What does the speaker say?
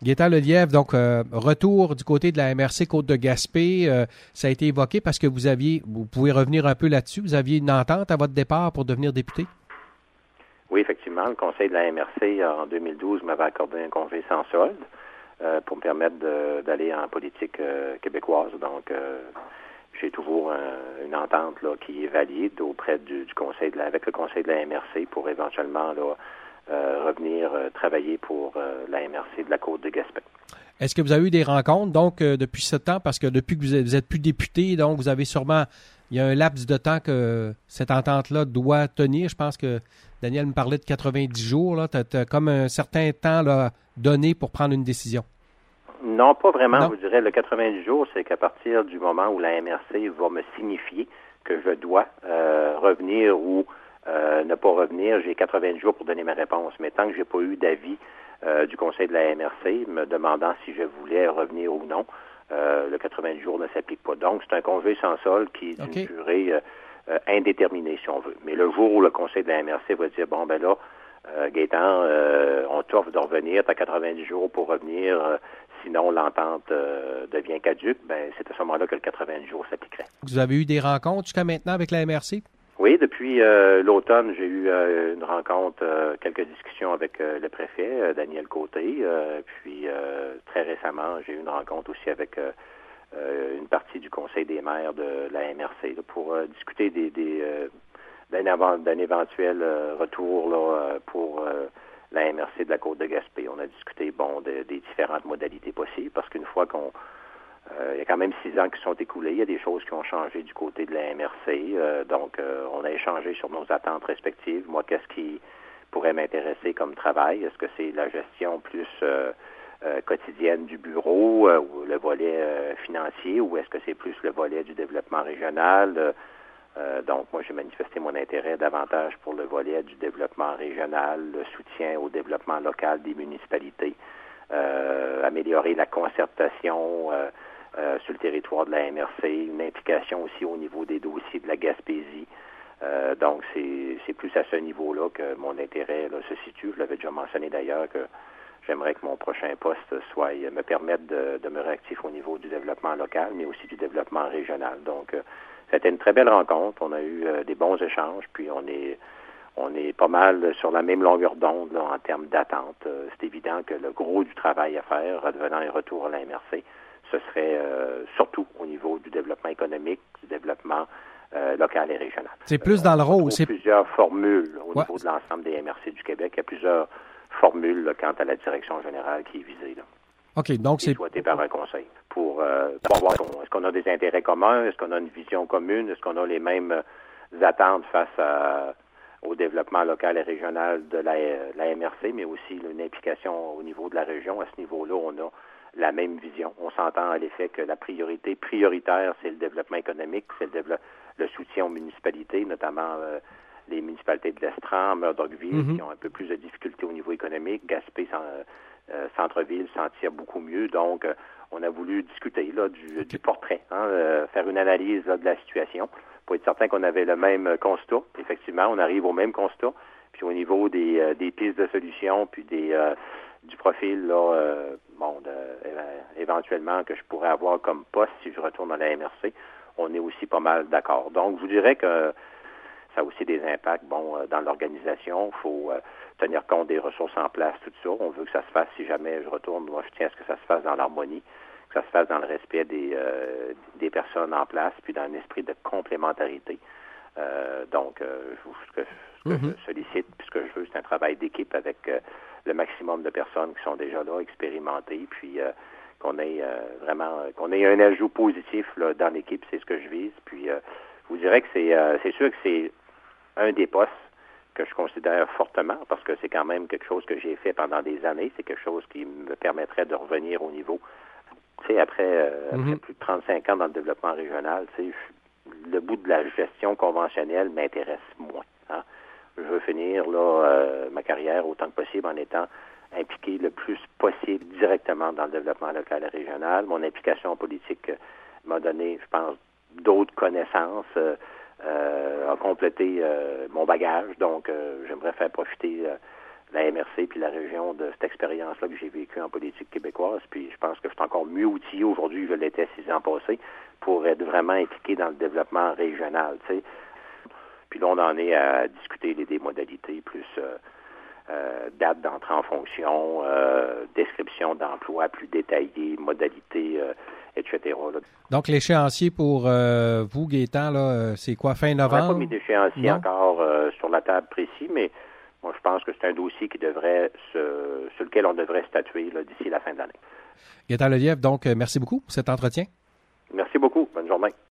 Gaétan Lelièvre, donc retour du côté de la MRC Côte-de-Gaspé, ça a été évoqué parce que vous pouvez revenir un peu là-dessus, vous aviez une entente à votre départ pour devenir député? Oui, effectivement, le conseil de la MRC en 2012 m'avait accordé un congé sans solde pour me permettre d'aller en politique québécoise. Donc, j'ai toujours une entente là, qui est valide auprès du conseil avec le conseil de la MRC pour éventuellement là, revenir travailler pour la MRC de la Côte-de-Gaspé. Est-ce que vous avez eu des rencontres, donc, depuis ce temps? Parce que depuis que vous êtes plus député, donc, vous avez sûrement... Il y a un laps de temps que cette entente-là doit tenir. Je pense que Daniel me parlait de 90 jours. Tu as comme un certain temps là, donné pour prendre une décision. Non, pas vraiment. Non. Je vous dirais, le 90 jours, c'est qu'à partir du moment où la MRC va me signifier que je dois revenir ou ne pas revenir, j'ai 80 jours pour donner ma réponse. Mais tant que j'ai pas eu d'avis du conseil de la MRC me demandant si je voulais revenir ou non, le 90 jours ne s'applique pas. Donc, c'est un congé sans solde qui est d'une durée indéterminée, si on veut. Mais le jour où le conseil de la MRC va dire, bon, ben là, Gaétan, on t'offre de revenir, tu as 90 jours pour revenir, sinon l'entente devient caduque, ben c'est à ce moment-là que le 90 jours s'appliquerait. Vous avez eu des rencontres jusqu'à maintenant avec la MRC? Oui, depuis l'automne, j'ai eu une rencontre, quelques discussions avec le préfet, Daniel Côté, puis très récemment, j'ai eu une rencontre aussi avec une partie du conseil des maires de la MRC là, pour discuter d'un éventuel retour là, pour la MRC de la Côte-de-Gaspé. On a discuté, des différentes modalités possibles, parce qu'une fois il y a quand même 6 ans qui sont écoulés. Il y a des choses qui ont changé du côté de la MRC. Donc, on a échangé sur nos attentes respectives. Moi, qu'est-ce qui pourrait m'intéresser comme travail? Est-ce que c'est la gestion plus quotidienne du bureau ou le volet financier, ou est-ce que c'est plus le volet du développement régional? Donc, moi, j'ai manifesté mon intérêt davantage pour le volet du développement régional, le soutien au développement local des municipalités, améliorer la concertation sur le territoire de la MRC, une implication aussi au niveau des dossiers de la Gaspésie. Donc, c'est plus à ce niveau-là que mon intérêt là, se situe. Je l'avais déjà mentionné d'ailleurs que j'aimerais que mon prochain poste me permette de demeurer actif au niveau du développement local, mais aussi du développement régional. Donc, c'était une très belle rencontre. On a eu des bons échanges, puis on est pas mal sur la même longueur d'onde là, en termes d'attente. C'est évident que le gros du travail à faire, redevenant un retour à la MRC, ce serait surtout au niveau du développement économique, du développement local et régional. C'est plus dans le rôle. Il y a plusieurs formules au niveau de l'ensemble des MRC du Québec. Il y a plusieurs formules là, quant à la direction générale qui est visée. Là. OK, donc c'est souhaité par un conseil pour voir est-ce qu'on a des intérêts communs, est-ce qu'on a une vision commune, est-ce qu'on a les mêmes attentes face au développement local et régional de la MRC, mais aussi une implication au niveau de la région. À ce niveau-là, on a la même vision. On s'entend à l'effet que la prioritaire, c'est le développement économique, c'est le soutien aux municipalités, notamment les municipalités de l'Estran, Murdochville, qui ont un peu plus de difficultés au niveau économique. Gaspé, centre-ville, s'en tire beaucoup mieux. Donc, on a voulu discuter là, du portrait, faire une analyse là, de la situation pour être certain qu'on avait le même constat. Effectivement, on arrive au même constat. Puis au niveau des pistes de solutions, puis du profil là, éventuellement que je pourrais avoir comme poste si je retourne à la MRC, on est aussi pas mal d'accord. Donc, je vous dirais que ça a aussi des impacts, dans l'organisation. Il faut tenir compte des ressources en place, tout ça. On veut que ça se fasse, si jamais je retourne, moi, je tiens à ce que ça se fasse dans l'harmonie, que ça se fasse dans le respect des personnes en place, puis dans un esprit de complémentarité. Donc, ce que je sollicite, puis ce que je veux, c'est un travail d'équipe avec le maximum de personnes qui sont déjà là, expérimentées, puis qu'on ait un ajout positif là, dans l'équipe, c'est ce que je vise. Puis, je vous dirais que c'est sûr que c'est un des postes que je considère fortement, parce que c'est quand même quelque chose que j'ai fait pendant des années. C'est quelque chose qui me permettrait de revenir au niveau. Tu sais, après plus de 35 ans dans le développement régional, tu sais, le bout de la gestion conventionnelle m'intéresse moins. Hein. Je veux finir là ma carrière autant que possible en étant impliqué le plus possible directement dans le développement local et régional. Mon implication politique m'a donné, je pense, d'autres connaissances, a complété mon bagage. Donc, j'aimerais faire profiter la MRC puis la région de cette expérience-là que j'ai vécue en politique québécoise. Puis je pense que je suis encore mieux outillé aujourd'hui que je l'étais 6 ans passés pour être vraiment impliqué dans le développement régional. Tu sais. Puis là, on en est à discuter des modalités plus date d'entrée en fonction, description d'emploi plus détaillée, modalités, etc. Là. Donc, l'échéancier pour vous, Gaétan, là, c'est quoi, fin novembre? On n'a pas mis d'échéancier encore sur la table précis, mais moi, je pense que c'est un dossier qui devrait sur lequel on devrait statuer là, d'ici la fin de l'année. Gaétan Lelièvre, donc, merci beaucoup pour cet entretien. Merci beaucoup. Bonne journée.